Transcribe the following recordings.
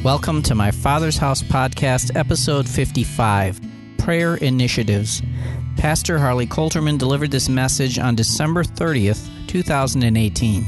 Welcome to my Father's House podcast, episode 55, Prayer Initiatives. Pastor Harley Coulterman delivered this message on December 30th, 2018.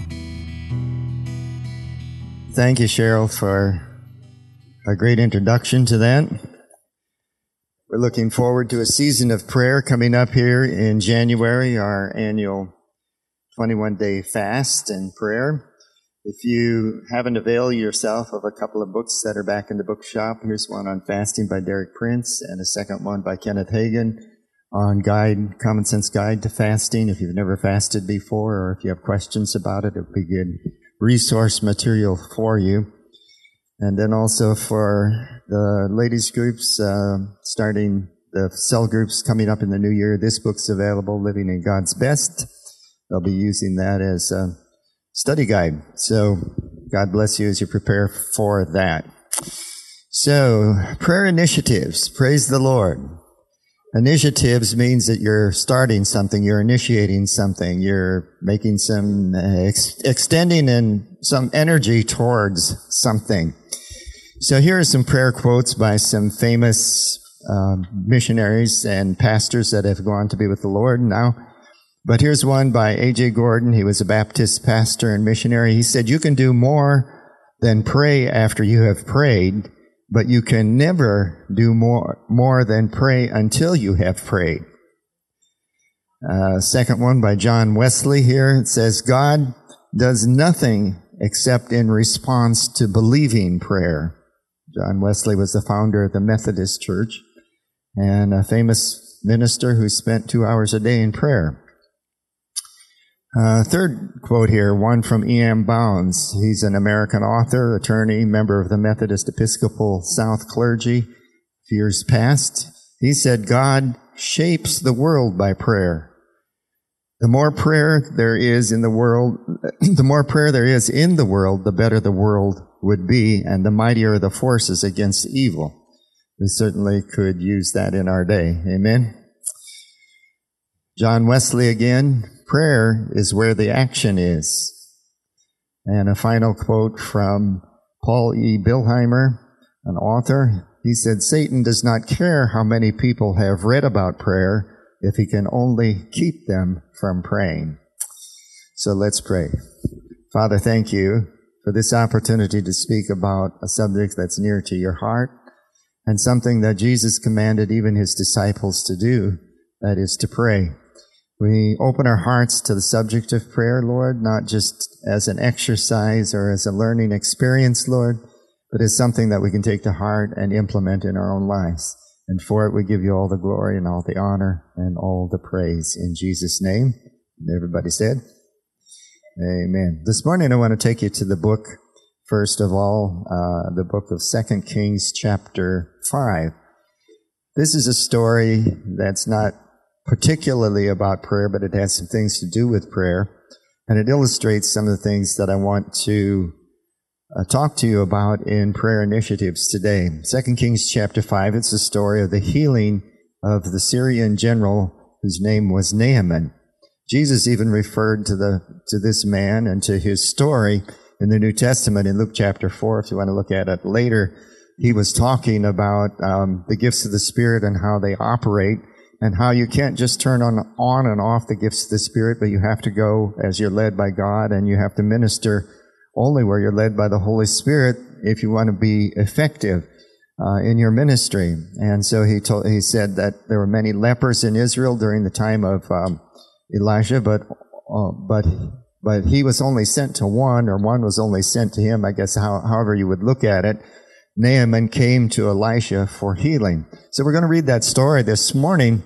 Thank you, Cheryl, for a great introduction to that. We're looking forward to a season of prayer coming up here in January, our annual 21-day fast and prayer. If you haven't availed yourself of a couple of books that are back in the bookshop, here's one on fasting by Derek Prince and a second one by Kenneth Hagin on Common Sense Guide to Fasting. If you've never fasted before or if you have questions about it, it'll be good resource material for you. And then also for the ladies groups, starting the cell groups coming up in the new year, this book's available, Living in God's Best. They'll be using that as a study guide. So God bless you as you prepare for that. So prayer initiatives, praise the Lord. Initiatives means that you're starting something, you're initiating something, you're making some, extending in some energy towards something. So here are some prayer quotes by some famous missionaries and pastors that have gone to be with the Lord now. But here's one by A.J. Gordon. He was a Baptist pastor and missionary. He said, "You can do more than pray after you have prayed, but you can never do more than pray until you have prayed." Second one by John Wesley here. It says, "God does nothing except in response to believing prayer." John Wesley was the founder of the Methodist Church and a famous minister who spent 2 hours a day in prayer. Third quote here, one from E.M. Bounds. He's an American author, attorney, member of the Methodist Episcopal South clergy, years past. He said, "God shapes the world by prayer. The more prayer there is in the world, the better the world would be, and the mightier the forces against evil." We certainly could use that in our day. Amen. John Wesley again, "Prayer is where the action is." And a final quote from Paul E. Bilheimer, an author. He said, "Satan does not care how many people have read about prayer if he can only keep them from praying." So let's pray. Father, thank you for this opportunity to speak about a subject that's near to your heart and something that Jesus commanded even his disciples to do, that is to pray. We open our hearts to the subject of prayer, Lord, not just as an exercise or as a learning experience, Lord, but as something that we can take to heart and implement in our own lives. And for it, we give you all the glory and all the honor and all the praise in Jesus' name. And everybody said, amen. This morning, I want to take you to the book, first of all, the book of 2 Kings chapter 5. This is a story that's not particularly about prayer, but it has some things to do with prayer, and it illustrates some of the things that I want to talk to you about in prayer initiatives today. 2 Kings chapter 5, it's the story of the healing of the Syrian general whose name was Naaman. Jesus even referred to this man and to his story in the New Testament in Luke chapter 4. If you want to look at it later, he was talking about the gifts of the Spirit and how they operate, and how you can't just turn on and off the gifts of the Spirit, but you have to go as you're led by God, and you have to minister only where you're led by the Holy Spirit if you want to be effective in your ministry. And so he said that there were many lepers in Israel during the time of Elijah, but he was only sent to one, or one was only sent to him, I guess, however you would look at it. Naaman came to Elisha for healing. So we're going to read that story this morning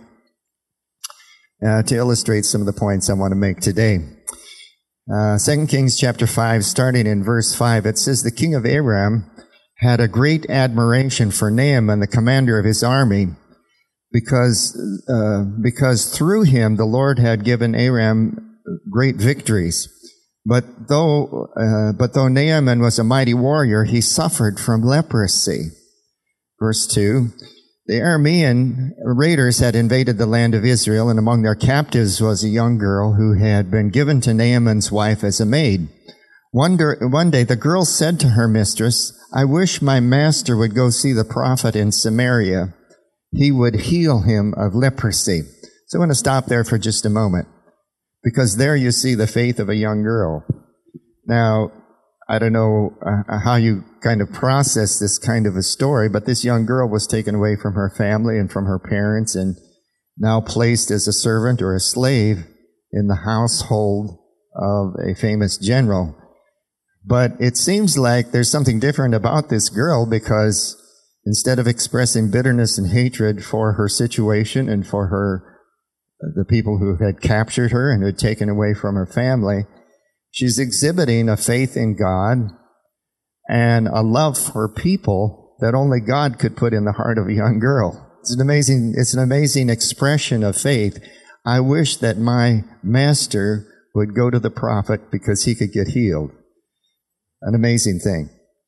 to illustrate some of the points I want to make today. 2 Kings chapter 5, starting in verse 5, it says, "The king of Aram had a great admiration for Naaman, the commander of his army, because through him the Lord had given Aram great victories. But though Naaman was a mighty warrior, he suffered from leprosy." Verse 2, "The Aramean raiders had invaded the land of Israel, and among their captives was a young girl who had been given to Naaman's wife as a maid. One day the girl said to her mistress, "I wish my master would go see the prophet in Samaria. He would heal him of leprosy." So I want to stop there for just a moment, because there you see the faith of a young girl. Now, I don't know how you kind of process this kind of a story, but this young girl was taken away from her family and from her parents and now placed as a servant or a slave in the household of a famous general. But it seems like there's something different about this girl, because instead of expressing bitterness and hatred for her situation and for the people who had captured her and had taken away from her family, she's exhibiting a faith in God and a love for people that only God could put in the heart of a young girl. It's an amazing expression of faith. I wish that my master would go to the prophet because he could get healed. An amazing thing.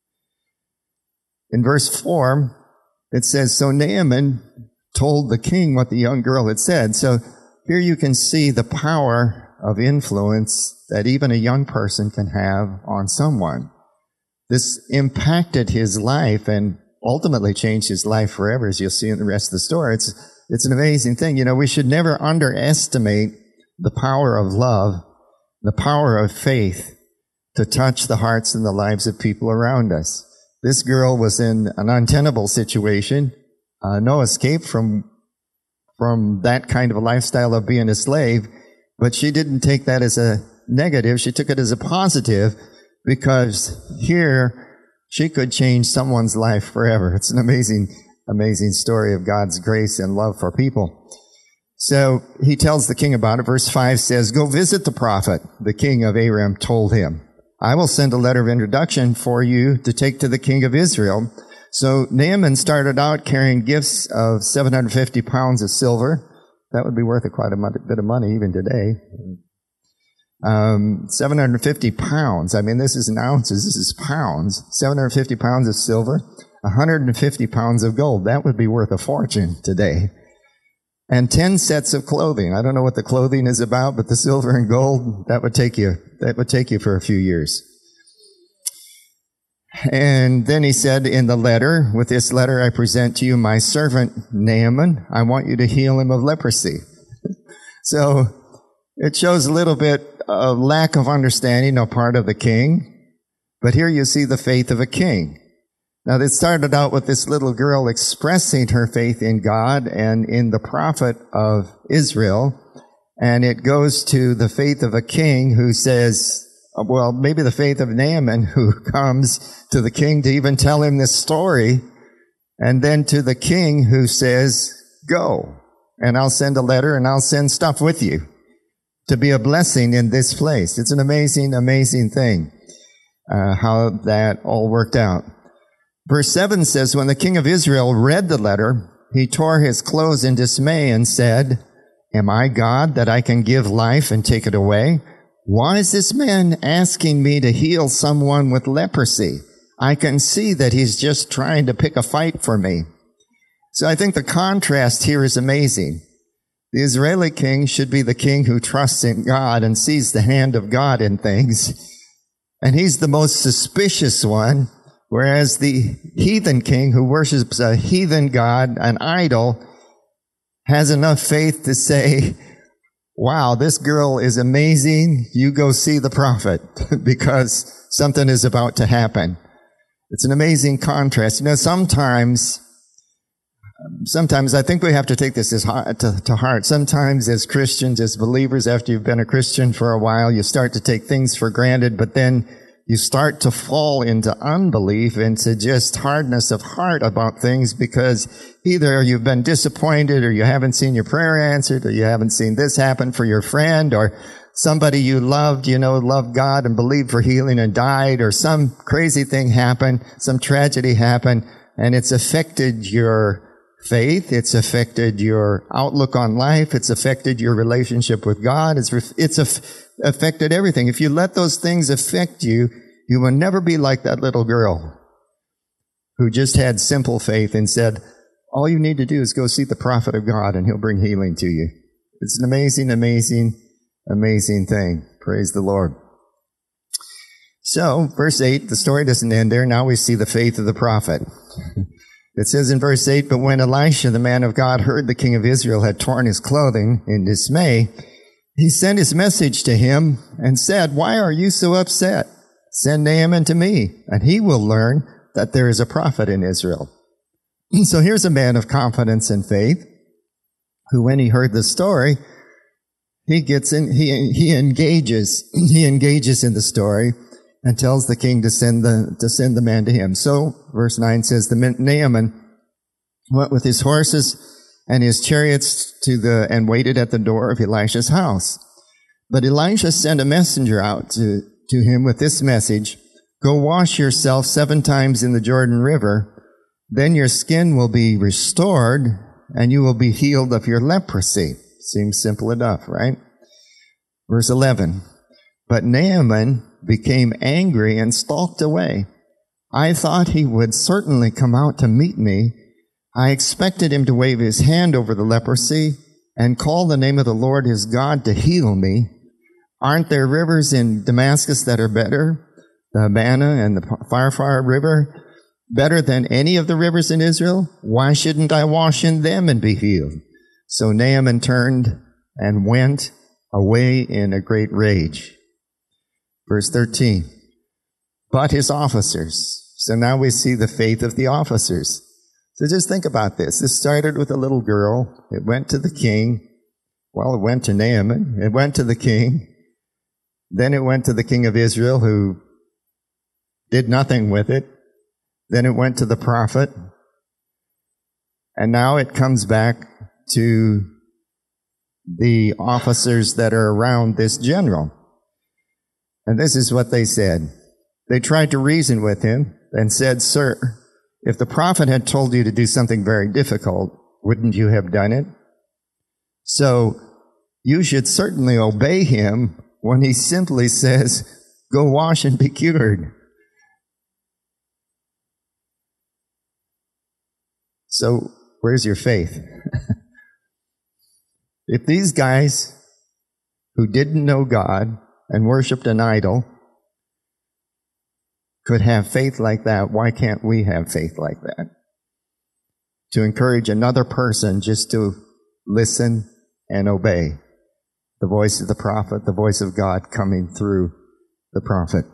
In verse 4, it says, "So Naaman told the king what the young girl had said." So here you can see the power of influence that even a young person can have on someone. This impacted his life and ultimately changed his life forever, as you'll see in the rest of the story. It's an amazing thing. You know, we should never underestimate the power of love, the power of faith to touch the hearts and the lives of people around us. This girl was in an untenable situation, no escape from that kind of a lifestyle of being a slave, but she didn't take that as a negative. She took it as a positive, because here she could change someone's life forever. It's an amazing story of God's grace and love for people. So he tells the king about it. Verse 5 says, "Go visit the prophet," the king of Aram told him. "I will send a letter of introduction for you to take to the king of Israel." So Naaman started out carrying gifts of 750 pounds of silver. That would be worth quite a bit of money even today. 750 pounds. I mean, this isn't ounces, this is pounds. 750 pounds of silver, 150 pounds of gold. That would be worth a fortune today. And 10 sets of clothing. I don't know what the clothing is about, but the silver and gold, that would take you for a few years. And then he said in the letter, "With this letter I present to you my servant Naaman. I want you to heal him of leprosy." So it shows a little bit of lack of understanding on part of the king. But here you see the faith of a king. Now, it started out with this little girl expressing her faith in God and in the prophet of Israel. And it goes to the faith of a king who says, well, maybe the faith of Naaman, who comes to the king to even tell him this story. And then to the king who says, "Go, and I'll send a letter and I'll send stuff with you to be a blessing in this place." It's an amazing thing, how that all worked out. Verse 7 says, "When the king of Israel read the letter, he tore his clothes in dismay and said, 'Am I God that I can give life and take it away? Why is this man asking me to heal someone with leprosy? I can see that he's just trying to pick a fight for me.'" So I think the contrast here is amazing. The Israeli king should be the king who trusts in God and sees the hand of God in things. And he's the most suspicious one, whereas the heathen king who worships a heathen god, an idol, has enough faith to say, "Wow, this girl is amazing. You go see the prophet," because something is about to happen. It's an amazing contrast. You know, sometimes I think we have to take this to heart. Sometimes as Christians, as believers, after you've been a Christian for a while, you start to take things for granted, but then you start to fall into unbelief, into just hardness of heart about things, because either you've been disappointed, or you haven't seen your prayer answered, or you haven't seen this happen for your friend, or somebody you loved, loved God and believed for healing and died, or some crazy thing happened, some tragedy happened, and it's affected your faith, it's affected your outlook on life, it's affected your relationship with God, it's affected everything. If you let those things affect you, you will never be like that little girl who just had simple faith and said, "All you need to do is go see the prophet of God and he'll bring healing to you." It's an amazing thing. Praise the Lord. So, verse 8, the story doesn't end there. Now we see the faith of the prophet. It says in verse 8, but when Elisha, the man of God, heard the king of Israel had torn his clothing in dismay, he sent his message to him and said, why are you so upset? Send Naaman to me, and he will learn that there is a prophet in Israel. So here's a man of confidence and faith, who when he heard the story, he engages in the story and tells the king to send the man to him. So, verse 9 says, Naaman went with his horses and his chariots and waited at the door of Elisha's house. But Elisha sent a messenger out to him with this message, go wash yourself 7 times in the Jordan River, then your skin will be restored and you will be healed of your leprosy. Seems simple enough, right? Verse 11, but Naaman became angry and stalked away. I thought he would certainly come out to meet me. I expected him to wave his hand over the leprosy and call the name of the Lord his God to heal me. Aren't there rivers in Damascus that are better? The Abana and the Pharpar River, better than any of the rivers in Israel? Why shouldn't I wash in them and be healed? So Naaman turned and went away in a great rage. Verse 13, but his officers. So now we see the faith of the officers. So just think about this. This started with a little girl. It went to the king. Well, it went to Naaman. It went to the king. Then it went to the king of Israel, who did nothing with it. Then it went to the prophet. And now it comes back to the officers that are around this general. And this is what they said. They tried to reason with him and said, sir, if the prophet had told you to do something very difficult, wouldn't you have done it? So you should certainly obey him when he simply says, go wash and be cured. So where's your faith? If these guys who didn't know God and worshipped an idol could have faith like that, why can't we have faith like that? To encourage another person just to listen and obey the voice of the prophet, the voice of God coming through the prophet.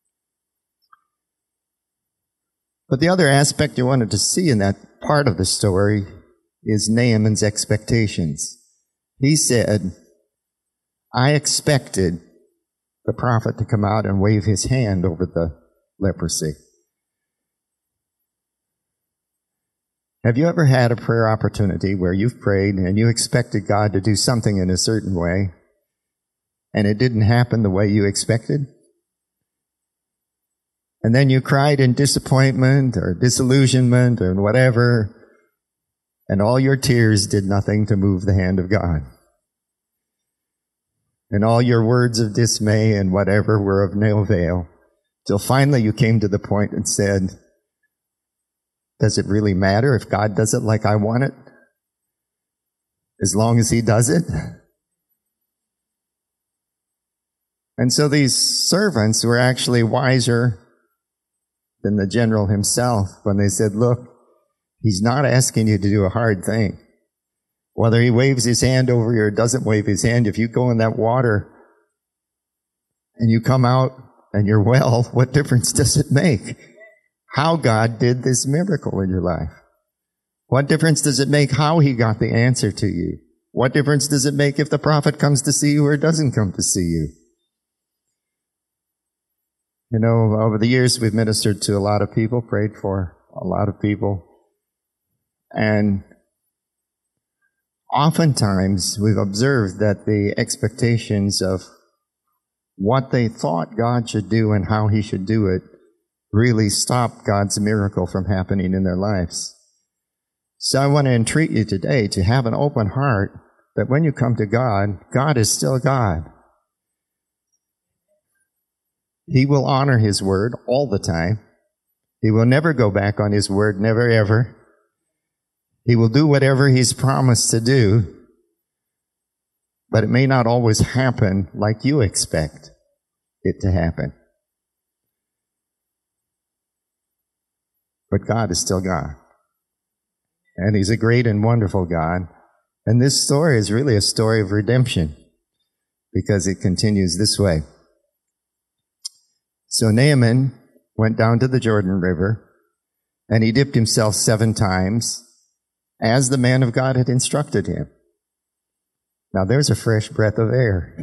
But the other aspect you wanted to see in that part of the story is Naaman's expectations. He said, I expected the prophet to come out and wave his hand over the leprosy. Have you ever had a prayer opportunity where you've prayed and you expected God to do something in a certain way, and it didn't happen the way you expected? And then you cried in disappointment or disillusionment or whatever, and all your tears did nothing to move the hand of God. And all your words of dismay and whatever were of no avail, till finally you came to the point and said, does it really matter if God does it like I want it? As long as he does it? And so these servants were actually wiser than the general himself when they said, look, he's not asking you to do a hard thing. Whether he waves his hand over you or doesn't wave his hand, if you go in that water and you come out and you're well, what difference does it make? How God did this miracle in your life? What difference does it make how he got the answer to you? What difference does it make if the prophet comes to see you or doesn't come to see you? You know, over the years we've ministered to a lot of people, prayed for a lot of people, and oftentimes we've observed that the expectations of what they thought God should do and how he should do it really stopped God's miracle from happening in their lives. So I want to entreat you today to have an open heart that when you come to God, God is still God. He will honor his word all the time. He will never go back on his word, never ever. He will do whatever he's promised to do, but it may not always happen like you expect it to happen. But God is still God. And He's a great and wonderful God. And this story is really a story of redemption, because it continues this way. So Naaman went down to the Jordan River, and he dipped himself 7 times, as the man of God had instructed him. Now there's a fresh breath of air.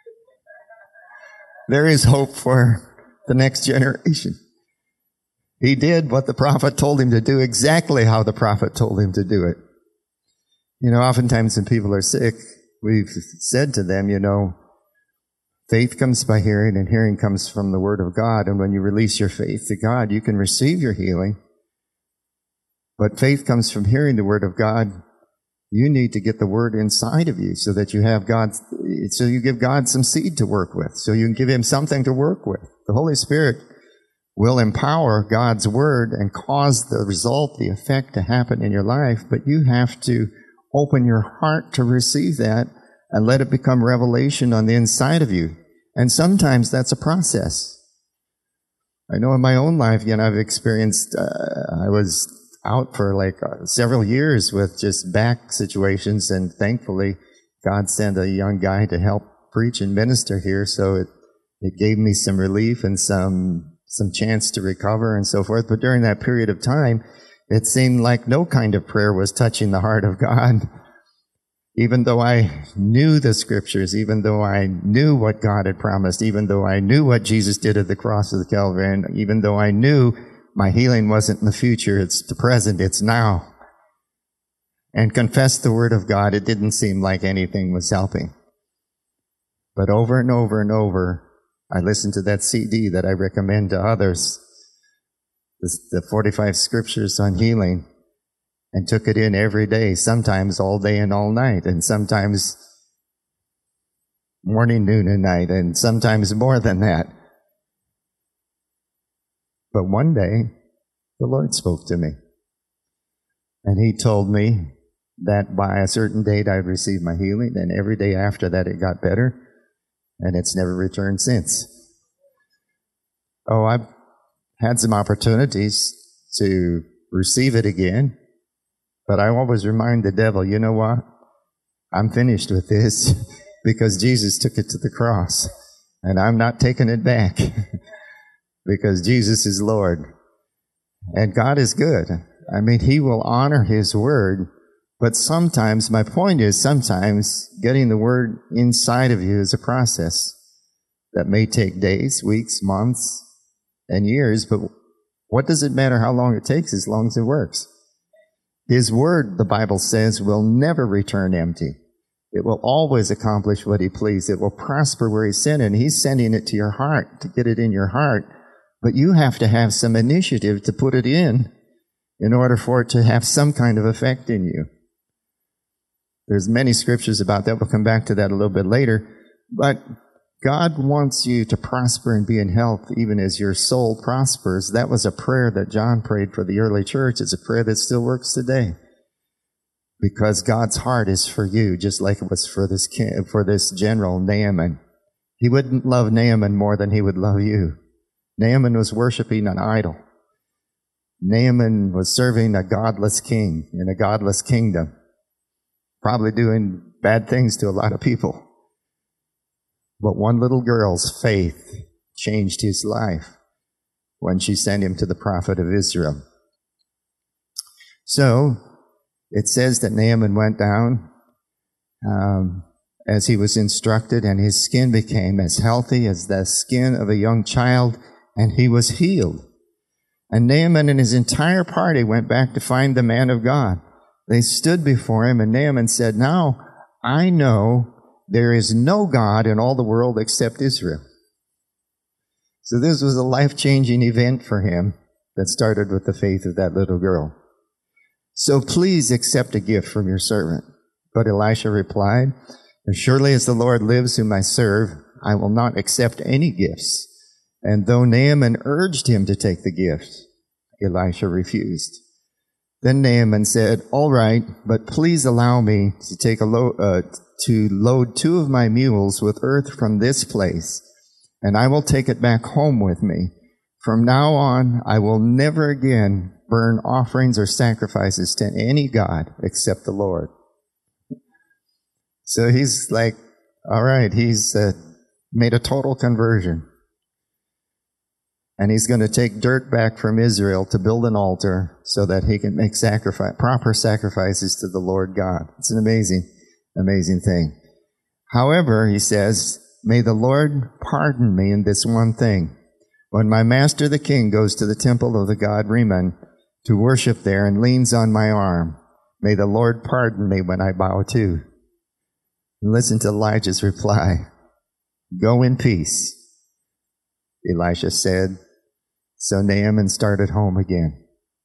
There is hope for the next generation. He did what the prophet told him to do, exactly how the prophet told him to do it. You know, oftentimes when people are sick, we've said to them, you know, faith comes by hearing, and hearing comes from the Word of God. And when you release your faith to God, you can receive your healing. But faith comes from hearing the Word of God. You need to get the Word inside of you so that you have so you give God some seed to work with, so you can give Him something to work with. The Holy Spirit will empower God's Word and cause the result, the effect to happen in your life, but you have to open your heart to receive that and let it become revelation on the inside of you. And sometimes that's a process. I know in my own life, you know, I've experienced, I was out for several years with just back situations, and thankfully God sent a young guy to help preach and minister here, so it gave me some relief and some chance to recover and so forth. But during that period of time, it seemed like no kind of prayer was touching the heart of God. Even though I knew the scriptures, even though I knew what God had promised, even though I knew what Jesus did at the cross of the Calvary, and even though I knew my healing wasn't in the future, it's the present, it's now, and confessed the Word of God, it didn't seem like anything was helping. But over and over and over, I listened to that CD that I recommend to others, the 45 scriptures on healing, and took it in every day, sometimes all day and all night, and sometimes morning, noon, and night, and sometimes more than that. But one day, the Lord spoke to me, and He told me that by a certain date I'd receive my healing, and every day after that it got better, and it's never returned since. Oh, I've had some opportunities to receive it again, but I always remind the devil, you know what? I'm finished with this because Jesus took it to the cross, and I'm not taking it back because Jesus is Lord. And God is good. I mean, He will honor His word, but sometimes, my point is, sometimes getting the word inside of you is a process that may take days, weeks, months, and years, but what does it matter how long it takes as long as it works? His word, the Bible says, will never return empty. It will always accomplish what He pleased. It will prosper where He sent it, and He's sending it to your heart, to get it in your heart. But you have to have some initiative to put it in order for it to have some kind of effect in you. There's many scriptures about that. We'll come back to that a little bit later. But God wants you to prosper and be in health even as your soul prospers. That was a prayer that John prayed for the early church. It's a prayer that still works today. Because God's heart is for you, just like it was for this general Naaman. He wouldn't love Naaman more than he would love you. Naaman was worshiping an idol. Naaman was serving a godless king in a godless kingdom, probably doing bad things to a lot of people. But one little girl's faith changed his life when she sent him to the prophet of Israel. So, it says that Naaman went down as he was instructed, and his skin became as healthy as the skin of a young child, and he was healed. And Naaman and his entire party went back to find the man of God. They stood before him, and Naaman said, "Now I know there is no God in all the world except Israel." So this was a life-changing event for him that started with the faith of that little girl. "So please accept a gift from your servant." But Elisha replied, "As surely as the Lord lives whom I serve, I will not accept any gifts." And though Naaman urged him to take the gift, Elisha refused. Then Naaman said, "All right, but please allow me to load 2 of my mules with earth from this place, and I will take it back home with me. From now on, I will never again burn offerings or sacrifices to any god except the Lord. So he's like, all right, he's made a total conversion. And he's going to take dirt back from Israel to build an altar so that he can make proper sacrifices to the Lord God. It's an amazing, amazing thing. However, he says, may the Lord pardon me in this one thing. When my master the king goes to the temple of the god Rimmon to worship there and leans on my arm, may the Lord pardon me when I bow too. And listen to Elijah's reply. Go in peace, Elisha said. So Naaman started home again.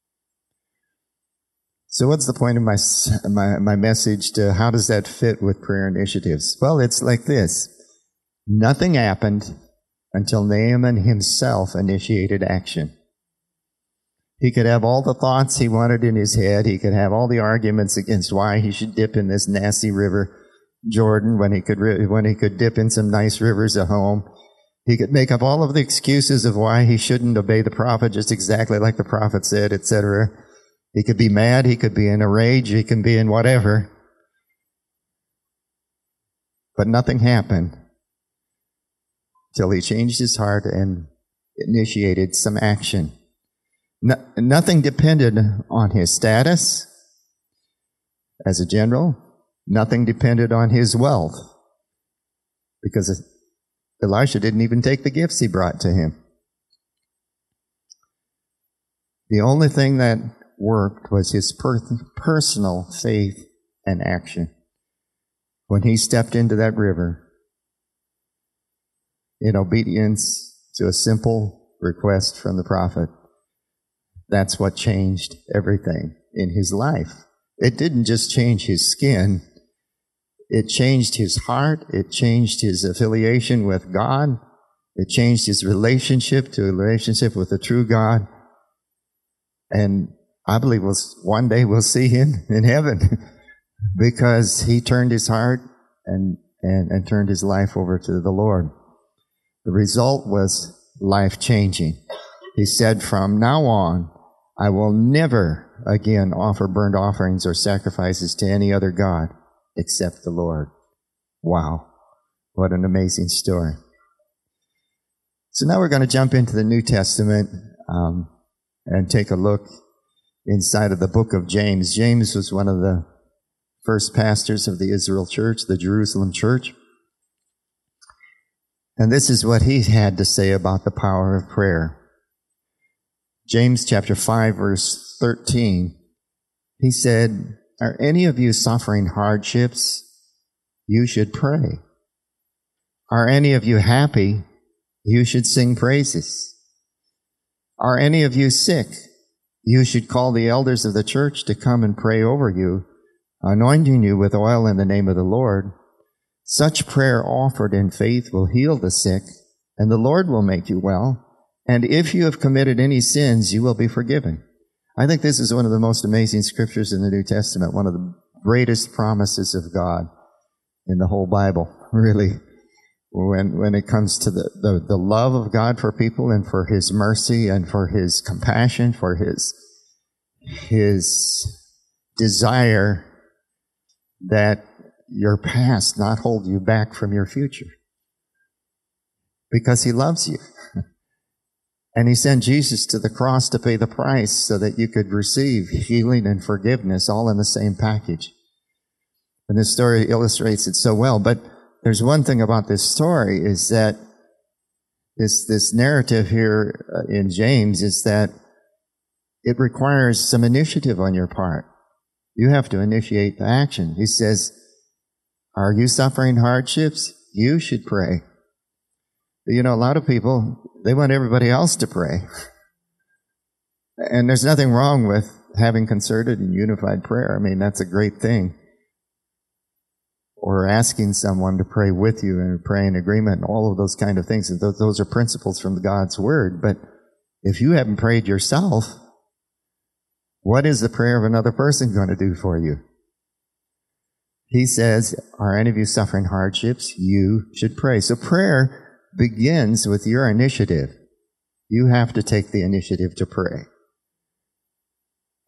So what's the point of my message to how does that fit with prayer initiatives? Well, it's like this. Nothing happened until Naaman himself initiated action. He could have all the thoughts he wanted in his head. He could have all the arguments against why he should dip in this nasty river, Jordan, when he could dip in some nice rivers at home. He could make up all of the excuses of why he shouldn't obey the prophet just exactly like the prophet said, etc. He could be mad. He could be in a rage. He can be in whatever. But nothing happened till he changed his heart and initiated some action. Nothing depended on his status as a general. Nothing depended on his wealth, because Elisha didn't even take the gifts he brought to him. The only thing that worked was his personal faith and action. When he stepped into that river in obedience to a simple request from the prophet, that's what changed everything in his life. It didn't just change his skin. It changed his heart. It changed his affiliation with God. It changed his relationship to a relationship with the true God. And I believe one day we'll see him in heaven because he turned his heart and turned his life over to the Lord. The result was life-changing. He said, from now on, I will never again offer burnt offerings or sacrifices to any other god except the Lord. Wow. What an amazing story. So now we're going to jump into the New Testament and take a look inside of the book of James. James was one of the first pastors of the Israel church, the Jerusalem church. And this is what he had to say about the power of prayer. James chapter 5, verse 13, he said, are any of you suffering hardships? You should pray. Are any of you happy? You should sing praises. Are any of you sick? You should call the elders of the church to come and pray over you, anointing you with oil in the name of the Lord. Such prayer offered in faith will heal the sick, and the Lord will make you well. And if you have committed any sins, you will be forgiven. I think this is one of the most amazing scriptures in the New Testament, one of the greatest promises of God in the whole Bible, really, when it comes to the love of God for people and for his mercy and for his compassion, for his desire that your past not hold you back from your future, because he loves you. And he sent Jesus to the cross to pay the price so that you could receive healing and forgiveness all in the same package. And this story illustrates it so well. But there's one thing about this story is that this narrative here in James is that it requires some initiative on your part. You have to initiate the action. He says, are you suffering hardships? You should pray. But a lot of people, they want everybody else to pray. And there's nothing wrong with having concerted and unified prayer. I mean, that's a great thing. Or asking someone to pray with you and pray in agreement and all of those kind of things. And those are principles from God's Word. But if you haven't prayed yourself, what is the prayer of another person going to do for you? He says, are any of you suffering hardships? You should pray. So prayer begins with your initiative. You have to take the initiative to pray.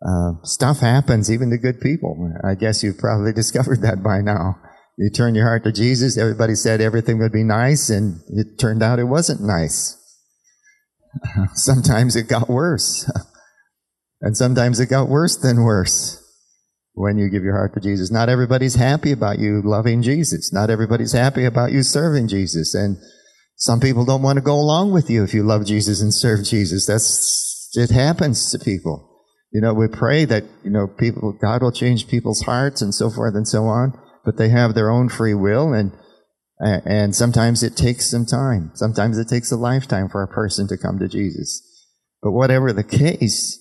stuff happens even to good people. I guess you've probably discovered that by now. You turn your heart to Jesus, everybody said everything would be nice, and it turned out it wasn't nice. Sometimes it got worse. And sometimes it got worse than worse when you give your heart to Jesus. Not everybody's happy about you loving Jesus. Not everybody's happy about you serving Jesus. And some people don't want to go along with you if you love Jesus and serve Jesus. It happens to people. We pray that, God will change people's hearts and so forth and so on, but they have their own free will, and sometimes it takes some time. Sometimes it takes a lifetime for a person to come to Jesus. But whatever the case,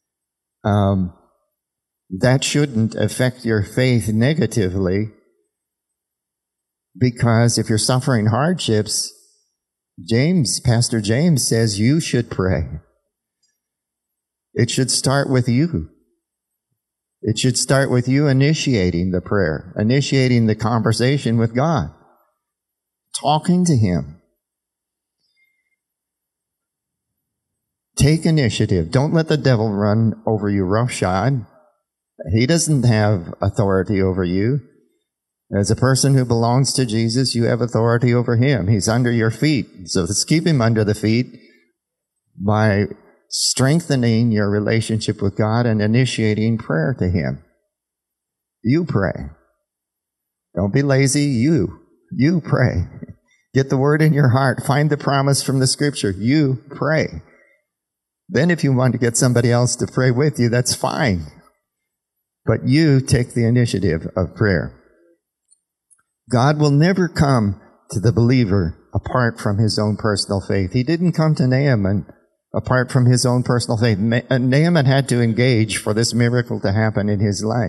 that shouldn't affect your faith negatively, because if you're suffering hardships, Pastor James says you should pray. It should start with you. It should start with you initiating the prayer, initiating the conversation with God, talking to Him. Take initiative. Don't let the devil run over you roughshod. He doesn't have authority over you. As a person who belongs to Jesus, you have authority over Him. He's under your feet. So let's keep Him under the feet by strengthening your relationship with God and initiating prayer to Him. You pray. Don't be lazy. You pray. Get the word in your heart. Find the promise from the Scripture. You pray. Then if you want to get somebody else to pray with you, that's fine. But you take the initiative of prayer. God will never come to the believer apart from his own personal faith. He didn't come to Naaman apart from his own personal faith. Naaman had to engage for this miracle to happen in his life.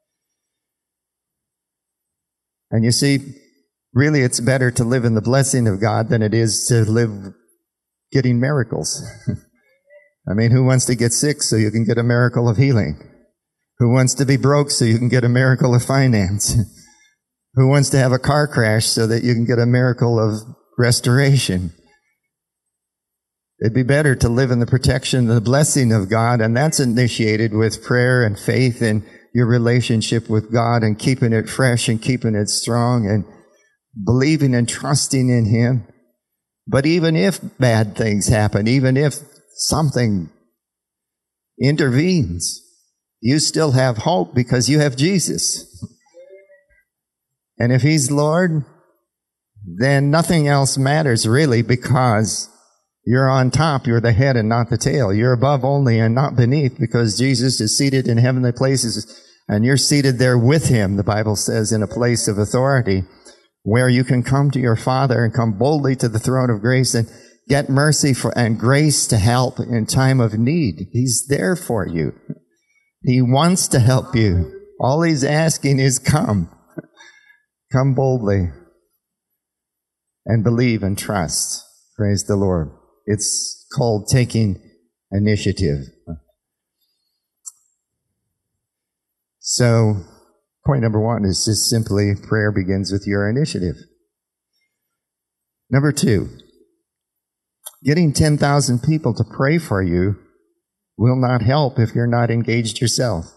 And you see, really it's better to live in the blessing of God than it is to live getting miracles. I mean, who wants to get sick so you can get a miracle of healing? Who wants to be broke so you can get a miracle of finance? Who wants to have a car crash so that you can get a miracle of restoration? It'd be better to live in the protection and the blessing of God, and that's initiated with prayer and faith and your relationship with God and keeping it fresh and keeping it strong and believing and trusting in Him. But even if bad things happen, even if something intervenes, you still have hope because you have Jesus. And if He's Lord, then nothing else matters really, because you're on top, you're the head and not the tail. You're above only and not beneath, because Jesus is seated in heavenly places and you're seated there with Him, the Bible says, in a place of authority where you can come to your Father and come boldly to the throne of grace and get mercy and grace to help in time of need. He's there for you. He wants to help you. All He's asking is come. Come boldly and believe and trust. Praise the Lord. It's called taking initiative. So, point number one is just simply prayer begins with your initiative. Number two, getting 10,000 people to pray for you will not help if you're not engaged yourself.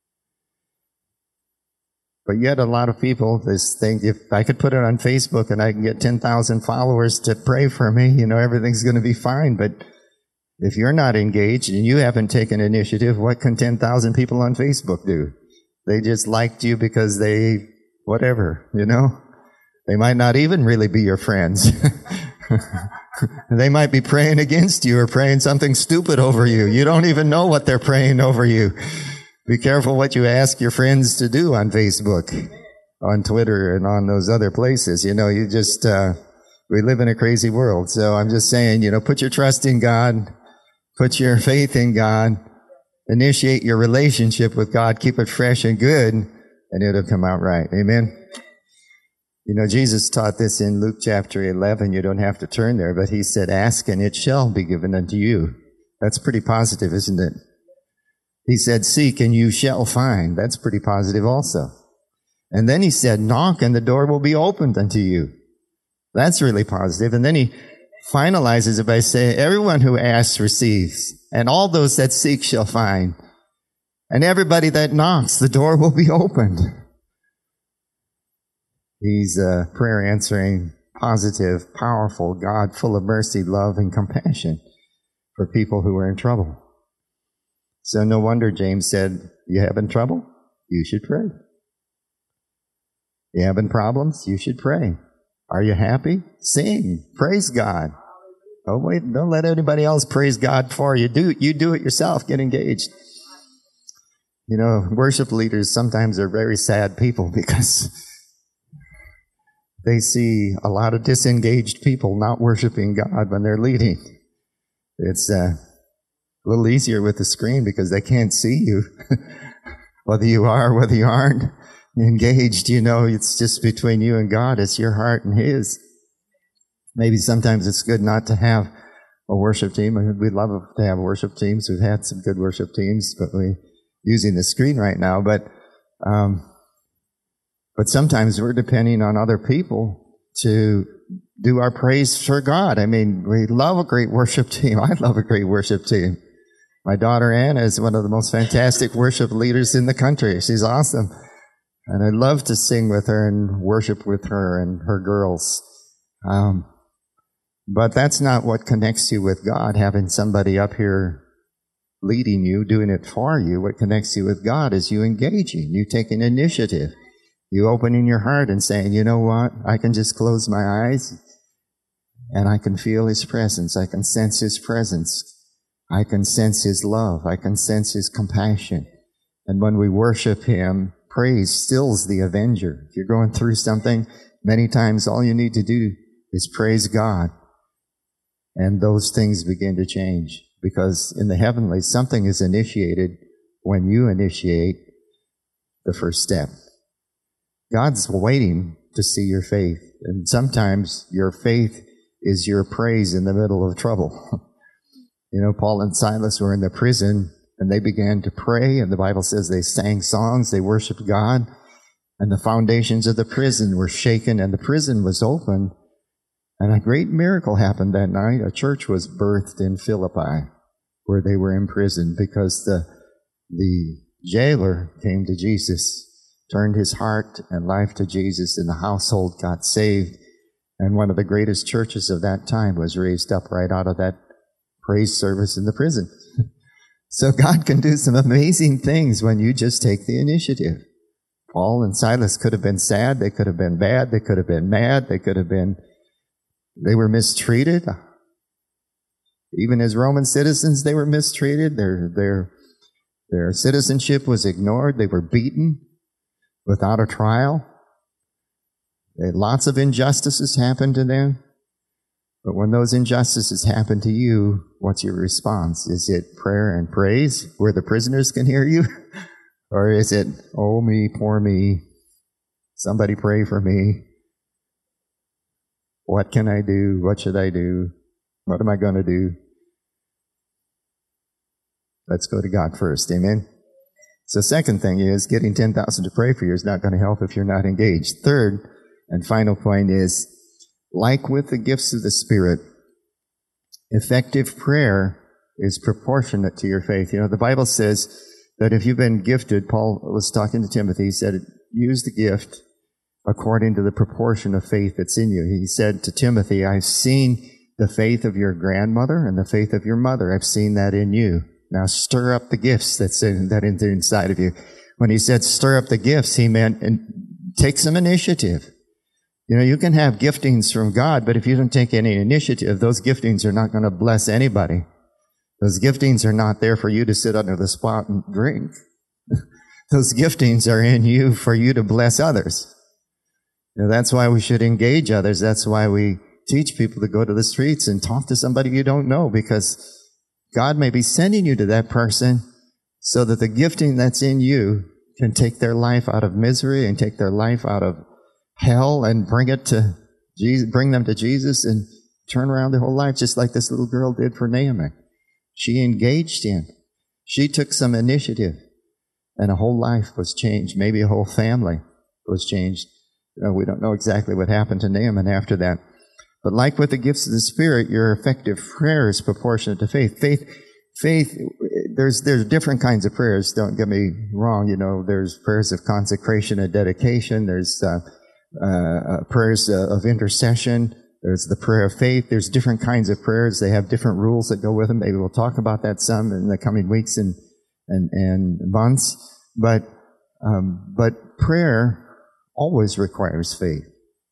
But yet a lot of people just think, if I could put it on Facebook and I can get 10,000 followers to pray for me, everything's going to be fine. But if you're not engaged and you haven't taken initiative, what can 10,000 people on Facebook do? They just liked you because they, whatever, They might not even really be your friends. They might be praying against you or praying something stupid over you. You don't even know what they're praying over you. Be careful what you ask your friends to do on Facebook, on Twitter, and on those other places. We live in a crazy world. So I'm just saying, put your trust in God, put your faith in God, initiate your relationship with God, keep it fresh and good, and it'll come out right. Amen. Jesus taught this in Luke chapter 11. You don't have to turn there, but He said, ask and it shall be given unto you. That's pretty positive, isn't it? He said, seek and you shall find. That's pretty positive also. And then He said, knock and the door will be opened unto you. That's really positive. And then He finalizes it by saying, everyone who asks receives, and all those that seek shall find, And everybody that knocks, the door will be opened. He's a prayer answering, positive, powerful God, full of mercy, love, and compassion for people who are in trouble. So no wonder James said, you having trouble? You should pray. You having problems? You should pray. Are you happy? Sing. Praise God. Oh, wait, don't let anybody else praise God for you. You do it yourself. Get engaged. You know, worship leaders sometimes are very sad people because they see a lot of disengaged people not worshiping God when they're leading. It's a little easier with the screen because they can't see you. Whether you are, whether you aren't engaged, you know, it's just between you and God. It's your heart and His. Maybe sometimes it's good not to have a worship team. We'd love to have worship teams. We've had some good worship teams, but we're using the screen right now. But sometimes we're depending on other people to do our praise for God. I mean, we love a great worship team. I love a great worship team. My daughter Anna is one of the most fantastic worship leaders in the country. She's awesome. And I love to sing with her and worship with her and her girls. But that's not what connects you with God, having somebody up here leading you, doing it for you. What connects you with God is you engaging, you taking initiative, you opening your heart and saying, you know what, I can just close my eyes and I can feel His presence. I can sense His presence. I can sense His love. I can sense His compassion. And when we worship Him, praise stills the avenger. If you're going through something, many times all you need to do is praise God. And those things begin to change. Because in the heavenly, something is initiated when you initiate the first step. God's waiting to see your faith. And sometimes your faith is your praise in the middle of trouble. You know, Paul and Silas were in the prison and they began to pray, and the Bible says they sang songs, they worshiped God, and the foundations of the prison were shaken and the prison was open. And a great miracle happened that night. A church was birthed in Philippi where they were imprisoned because the jailer came to Jesus, turned his heart and life to Jesus, and the household got saved. And one of the greatest churches of that time was raised up right out of that praise service in the prison. So God can do some amazing things when you just take the initiative. Paul and Silas could have been sad, they could have been bad, they could have been mad, they were mistreated. Even as Roman citizens, they were mistreated. Their citizenship was ignored. They were beaten without a trial. Lots of injustices happened to them. But when those injustices happen to you, what's your response? Is it prayer and praise where the prisoners can hear you? Or is it, oh me, poor me, somebody pray for me? What can I do? What should I do? What am I going to do? Let's go to God first. Amen? So second thing is, getting 10,000 to pray for you is not going to help if you're not engaged. Third and final point is, like with the gifts of the Spirit, effective prayer is proportionate to your faith. You know, the Bible says that if you've been gifted, Paul was talking to Timothy, he said, use the gift according to the proportion of faith that's in you. He said to Timothy, I've seen the faith of your grandmother and the faith of your mother. I've seen that in you. Now stir up the gifts that's inside of you. When he said stir up the gifts, he meant and take some initiative. You know, you can have giftings from God, but if you don't take any initiative, those giftings are not going to bless anybody. Those giftings are not there for you to sit under the spot and drink. Those giftings are in you for you to bless others. You know, that's why we should engage others. That's why we teach people to go to the streets and talk to somebody you don't know, because God may be sending you to that person so that the gifting that's in you can take their life out of misery and take their life out of hell and bring them to Jesus and turn around their whole life, just like this little girl did for Naaman. She engaged him. She took some initiative, and a whole life was changed. Maybe a whole family was changed. You know, we don't know exactly what happened to Naaman after that. But like with the gifts of the Spirit, your effective prayer is proportionate to faith. Faith there's different kinds of prayers. Don't get me wrong. There's prayers of consecration and dedication. There's prayers of intercession. There's the prayer of faith. There's different kinds of prayers. They have different rules that go with them. Maybe we'll talk about that some in the coming weeks and months. But prayer always requires faith.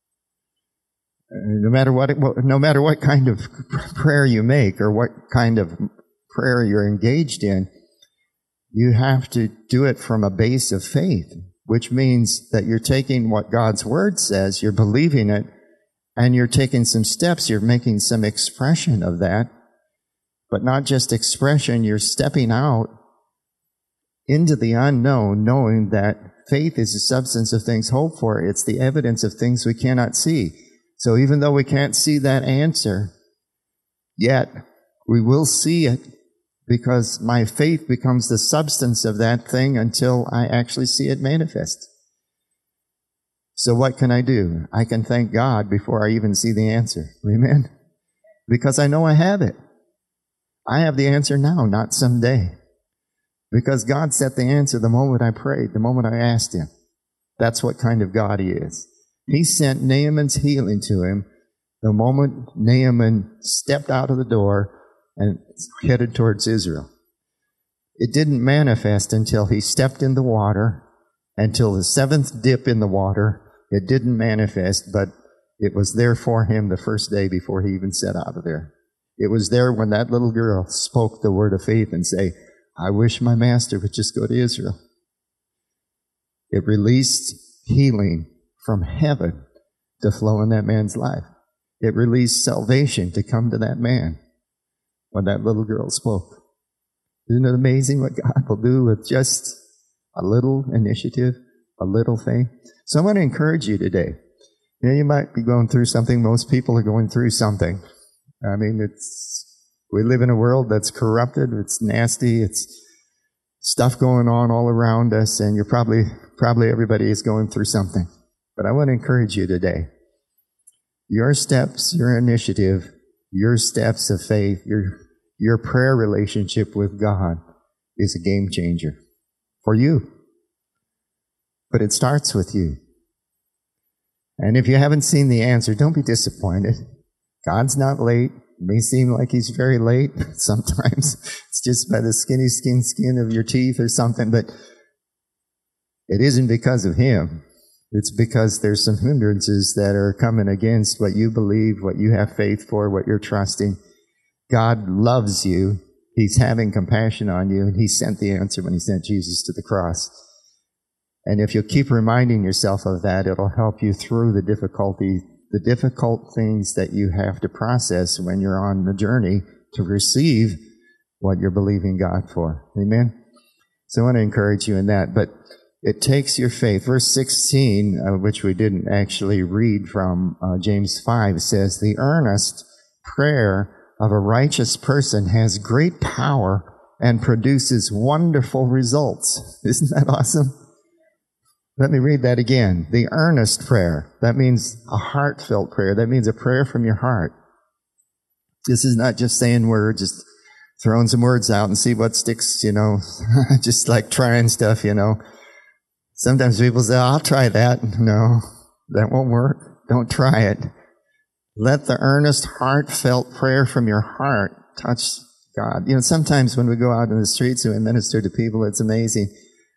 No matter what kind of prayer you make or what kind of prayer you're engaged in, you have to do it from a base of faith, which means that you're taking what God's Word says, you're believing it, and you're taking some steps, you're making some expression of that, but not just expression, you're stepping out into the unknown, knowing that faith is the substance of things hoped for. It's the evidence of things we cannot see. So even though we can't see that answer yet, we will see it because my faith becomes the substance of that thing until I actually see it manifest. So what can I do? I can thank God before I even see the answer. Amen? Because I know I have it. I have the answer now, not someday. Because God set the answer the moment I prayed, the moment I asked Him. That's what kind of God He is. He sent Naaman's healing to him the moment Naaman stepped out of the door and headed towards Israel. It didn't manifest until he stepped in the water, until the seventh dip in the water. It didn't manifest, but it was there for him the first day before he even set out of there. It was there when that little girl spoke the word of faith and say, I wish my master would just go to Israel. It released healing from heaven to flow in that man's life. It released salvation to come to that man when that little girl spoke. Isn't it amazing what God will do with just a little initiative, a little thing? So I want to encourage you today. You might be going through something. Most people are going through something. I mean, we live in a world that's corrupted. It's nasty. It's stuff going on all around us, and you're probably everybody is going through something. But I want to encourage you today. Your steps, your initiative, your steps of faith, your prayer relationship with God is a game changer for you. But it starts with you. And if you haven't seen the answer, don't be disappointed. God's not late. It may seem like He's very late. Sometimes it's just by the skin of your teeth or something, but it isn't because of Him. It's because there's some hindrances that are coming against what you believe, what you have faith for, what you're trusting. God loves you. He's having compassion on you, and He sent the answer when He sent Jesus to the cross. And if you'll keep reminding yourself of that, it'll help you through the difficult things that you have to process when you're on the journey to receive what you're believing God for. Amen? So I want to encourage you in that. But it takes your faith. Verse 16, which we didn't actually read from James 5, says, the earnest prayer of a righteous person has great power and produces wonderful results. Isn't that awesome? Let me read that again. The earnest prayer. That means a heartfelt prayer. That means a prayer from your heart. This is not just saying words, just throwing some words out and see what sticks, just like trying stuff, Sometimes people say, I'll try that. No, that won't work. Don't try it. Let the earnest, heartfelt prayer from your heart touch God. Sometimes when we go out in the streets and we minister to people, it's amazing.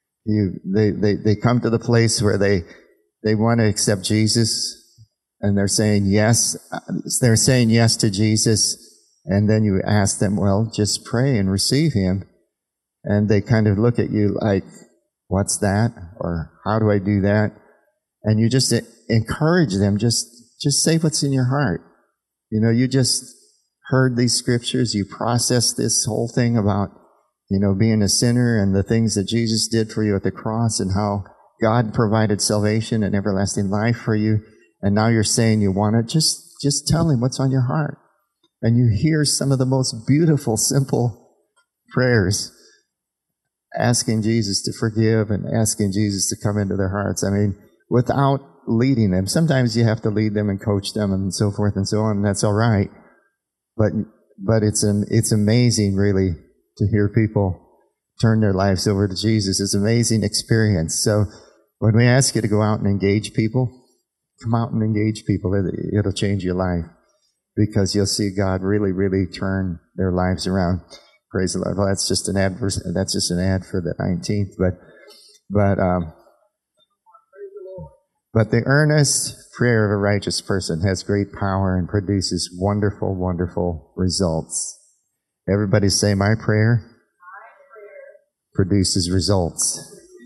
They come to the place where they want to accept Jesus, and they're saying yes. They're saying yes to Jesus, and then you ask them, well, just pray and receive Him. And they kind of look at you like, what's that? Or how do I do that? And you just encourage them. Just say what's in your heart. You just heard these scriptures. You process this whole thing about, being a sinner and the things that Jesus did for you at the cross and how God provided salvation and everlasting life for you. And now you're saying you want it. Just tell Him what's on your heart. And you hear some of the most beautiful, simple prayers, asking Jesus to forgive and asking Jesus to come into their hearts. I mean, without leading them. Sometimes you have to lead them and coach them and so forth and so on, and that's all right. But it's amazing, really, to hear people turn their lives over to Jesus. It's an amazing experience. So when we ask you to go out and engage people, come out and engage people. It'll change your life because you'll see God really, really turn their lives around. Praise the Lord. Well, that's just an ad for the 19th, but the earnest prayer of a righteous person has great power and produces wonderful, wonderful results. Everybody say, my prayer produces results.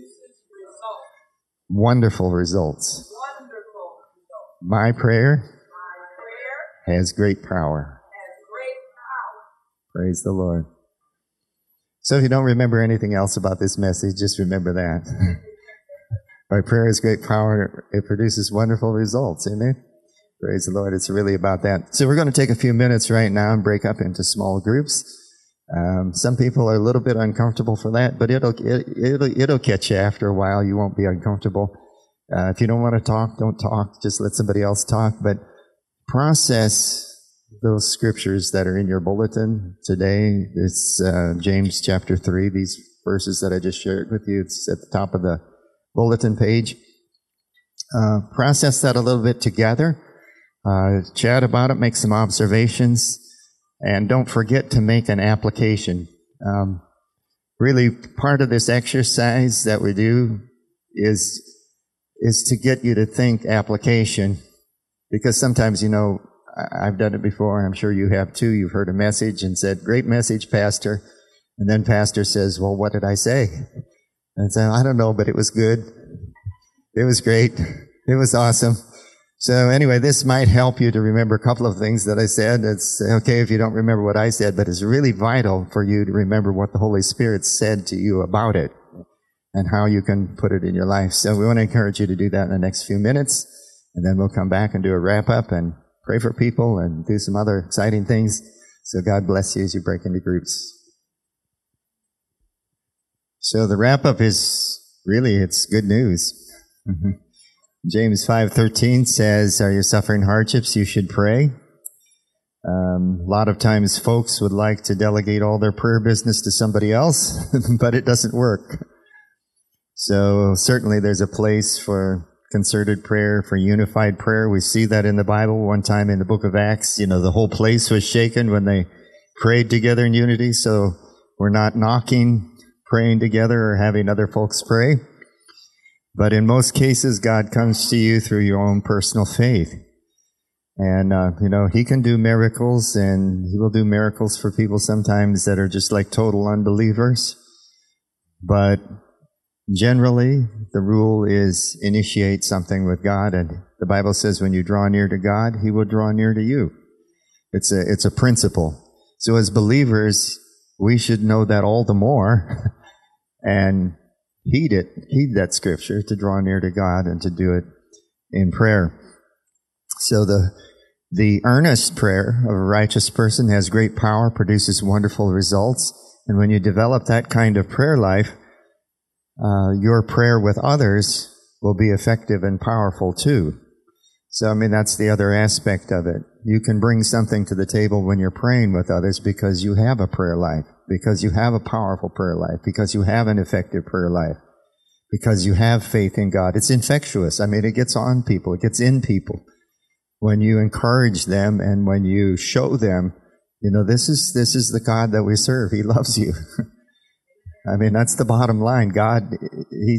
Wonderful results. My prayer has great power. Praise the Lord. So if you don't remember anything else about this message, just remember that. My prayer has great power. It produces wonderful results. Amen. Praise the Lord. It's really about that. So we're going to take a few minutes right now and break up into small groups. Some people are a little bit uncomfortable for that, but it'll catch you after a while. You won't be uncomfortable. If you don't want to talk, don't talk. Just let somebody else talk. But process those scriptures that are in your bulletin today. It's James chapter 3. These verses that I just shared with you. It's at the top of the bulletin page. Process that a little bit together. Chat about it. Make some observations. And don't forget to make an application. Really, part of this exercise that we do is to get you to think application. Because sometimes, I've done it before, and I'm sure you have too. You've heard a message and said, great message, Pastor. And then Pastor says, well, what did I say? And so, I don't know, but it was good. It was great. It was awesome. So anyway, this might help you to remember a couple of things that I said. It's okay if you don't remember what I said, but it's really vital for you to remember what the Holy Spirit said to you about it and how you can put it in your life. So we want to encourage you to do that in the next few minutes, and then we'll come back and do a wrap-up and pray for people and do some other exciting things. So God bless you as you break into groups. So the wrap-up is really, it's good news. James 5:13 says, are you suffering hardships? You should pray. A lot of times folks would like to delegate all their prayer business to somebody else, but it doesn't work. So certainly there's a place for concerted prayer, for unified prayer. We see that in the Bible. One time in the book of Acts, the whole place was shaken when they prayed together in unity. So we're not knocking praying together or having other folks pray. But in most cases, God comes to you through your own personal faith. And, He can do miracles, and He will do miracles for people sometimes that are just like total unbelievers. But generally, the rule is initiate something with God. And the Bible says when you draw near to God, He will draw near to you. It's a principle. So as believers, we should know that all the more and heed that scripture to draw near to God and to do it in prayer. So the earnest prayer of a righteous person has great power, produces wonderful results. And when you develop that kind of prayer life, your prayer with others will be effective and powerful too. So, that's the other aspect of it. You can bring something to the table when you're praying with others because you have a prayer life, because you have a powerful prayer life, because you have an effective prayer life, because you have faith in God. It's infectious. It gets on people. It gets in people. When you encourage them and when you show them, this is the God that we serve. He loves you. That's the bottom line. God, He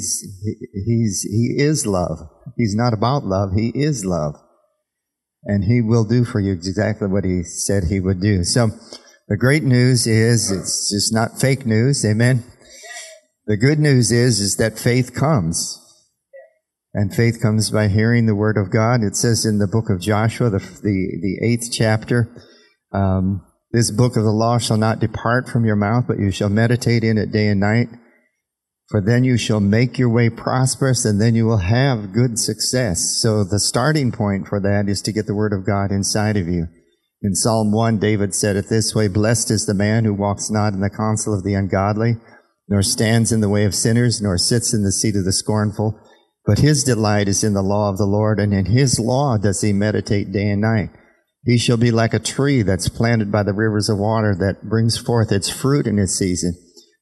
is love. He's not about love. He is love. And He will do for you exactly what He said He would do. So the great news is it's just not fake news. Amen. The good news is that faith comes. And faith comes by hearing the word of God. It says in the book of Joshua, the 8th chapter, this book of the law shall not depart from your mouth, but you shall meditate in it day and night. For then you shall make your way prosperous, and then you will have good success. So the starting point for that is to get the word of God inside of you. In Psalm 1, David said it this way, blessed is the man who walks not in the counsel of the ungodly, nor stands in the way of sinners, nor sits in the seat of the scornful. But his delight is in the law of the Lord, and in His law does he meditate day and night. He shall be like a tree that's planted by the rivers of water that brings forth its fruit in its season,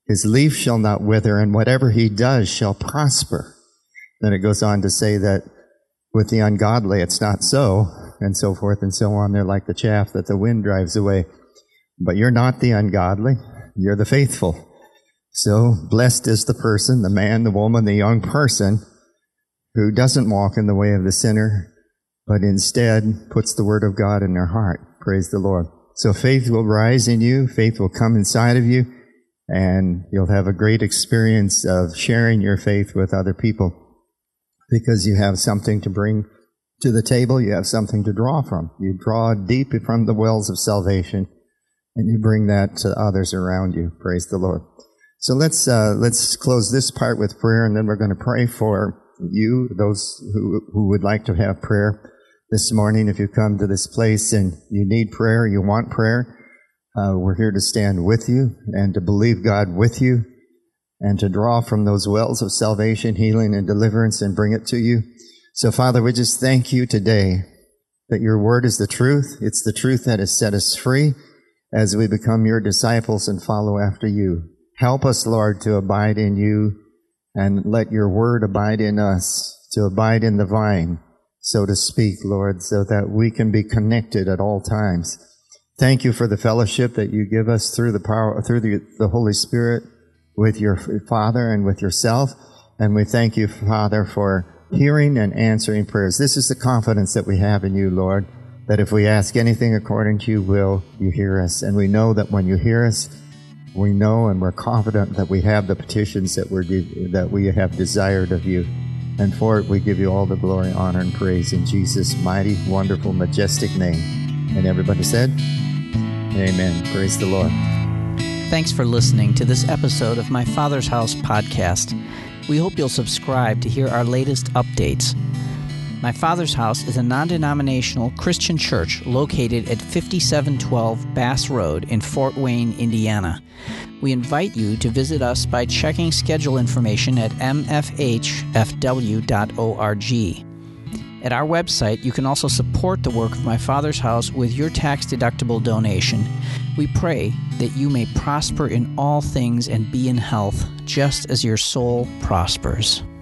His leaf shall not wither, and whatever he does shall prosper. Then it goes on to say that with the ungodly, it's not so, and so forth and so on. They're like the chaff that the wind drives away. But you're not the ungodly. You're the faithful. So blessed is the person, the man, the woman, the young person who doesn't walk in the way of the sinner, but instead puts the word of God in their heart. Praise the Lord. So faith will rise in you. Faith will come inside of you, and you'll have a great experience of sharing your faith with other people because you have something to bring to the table. You have something to draw from. You draw deep from the wells of salvation, and you bring that to others around you. Praise the Lord. So let's close this part with prayer, and then we're going to pray for you, those who would like to have prayer this morning. If you come to this place and you need prayer, you want prayer, we're here to stand with you and to believe God with you and to draw from those wells of salvation, healing, and deliverance and bring it to you. So, Father, we just thank you today that your word is the truth. It's the truth that has set us free as we become your disciples and follow after you. Help us, Lord, to abide in you and let your word abide in us, to abide in the vine, so to speak, Lord, so that we can be connected at all times. Thank you for the fellowship that you give us through the power, through the Holy Spirit with your Father and with yourself. And we thank you, Father, for hearing and answering prayers. This is the confidence that we have in you, Lord, that if we ask anything according to your will, you hear us. And we know that when you hear us, we know and we're confident that we have the petitions that we have desired of you. And for it, we give you all the glory, honor, and praise in Jesus' mighty, wonderful, majestic name. And everybody said, amen. Praise the Lord. Thanks for listening to this episode of My Father's House podcast. We hope you'll subscribe to hear our latest updates. My Father's House is a non-denominational Christian church located at 5712 Bass Road in Fort Wayne, Indiana. We invite you to visit us by checking schedule information at mfhfw.org. At our website, you can also support the work of My Father's House with your tax-deductible donation. We pray that you may prosper in all things and be in health, just as your soul prospers.